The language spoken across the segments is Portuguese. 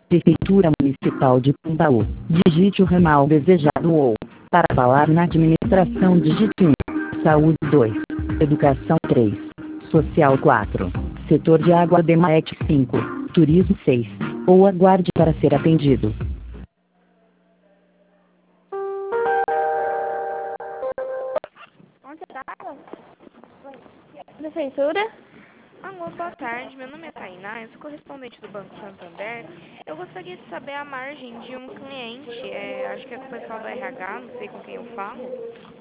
Prefeitura Municipal de Pumbaú. Digite o ramal desejado ou, para falar na administração, digite 1. Saúde 2. Educação 3. Social 4. Setor de água DEMAEC 5. Turismo 6. Ou aguarde para ser atendido. Onde tá? Prefeitura? Alô, boa tarde. Meu nome é Tainá, eu sou correspondente do Banco Santander. Eu gostaria de saber a margem de um cliente, acho que é com o pessoal do RH, não sei com quem eu falo.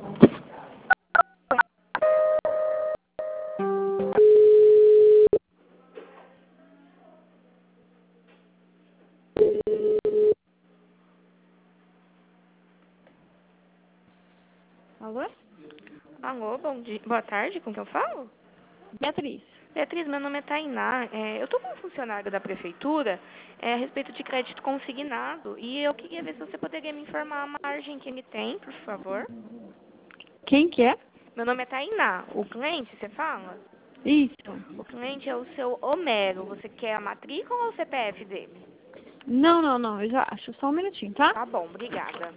Alô? Alô, bom dia, boa tarde, com quem eu falo? Beatriz. Beatriz, meu nome é Tainá. Eu estou com um funcionário da prefeitura a respeito de crédito consignado e eu queria ver se você poderia me informar a margem que ele tem, por favor. Quem que é? Meu nome é Tainá. O cliente, você fala? Isso. O cliente é o seu Homero. Você quer a matrícula ou o CPF dele? Não, eu já acho. Só um minutinho, tá? Tá bom, obrigada.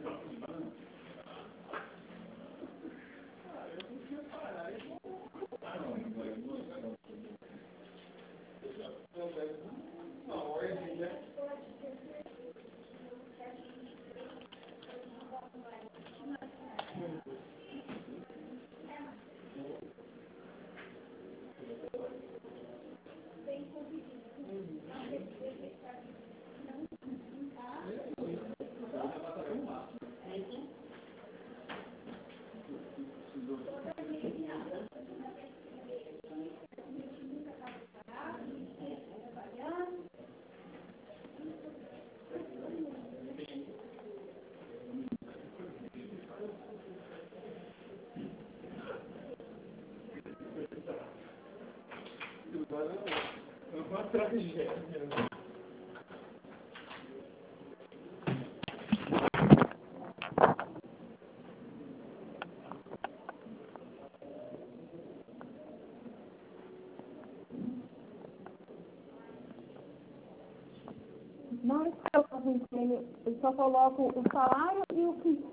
Não eu só coloco o salário e o que.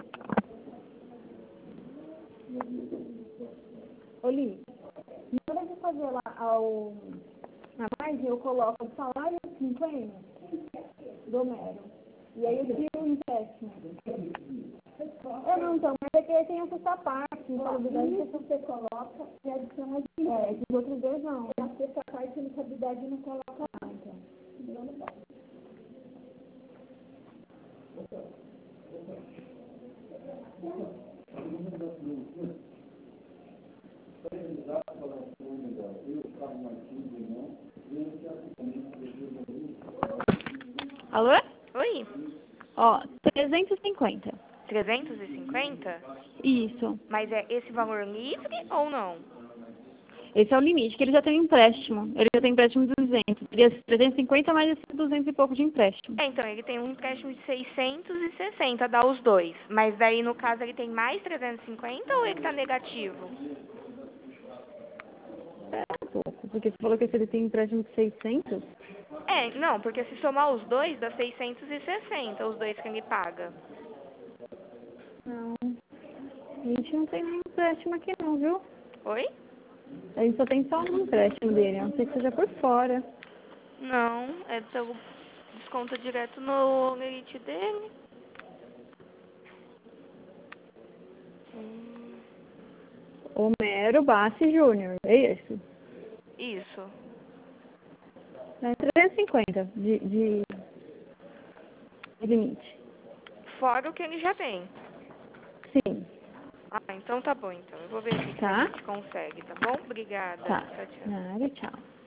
Oli, na hora de fazer lá a margem, eu coloco o salário e 50 do Homero. E aí eu tiro o empréstimo. Não, então, mas é que tem essa parte, insalubridade que você coloca e adiciona de esses outros dois não. Essa parte de insalubridade não coloca lá, então. Alô? Oi, Ó, 350. 350? Isso. Mas é esse valor livre ou não? Esse é o limite, que ele já tem um empréstimo. Ele já tem empréstimo de 200. Seria 350 mais esses 200 e pouco de empréstimo. Então, ele tem um empréstimo de 660, dá os dois. Mas daí, no caso, ele tem mais 350 ou ele tá negativo? É pouco, porque você falou que esse ele tem empréstimo de 600. Não, porque se somar os dois, dá 660, os dois que ele paga. Não, a gente não tem nenhum empréstimo aqui não, viu? Oi? A gente só tem só um empréstimo dele, a não ser que seja por fora. Não, é pelo desconto direto no limite dele. Homero Bassi Júnior, é esse? Isso. É 350 de limite. Fora o que ele já tem. Sim. Então tá bom, então. Eu vou ver aqui se a Tá? gente consegue, tá bom? Obrigada. Tá. Tchau, tchau. Nada, tchau.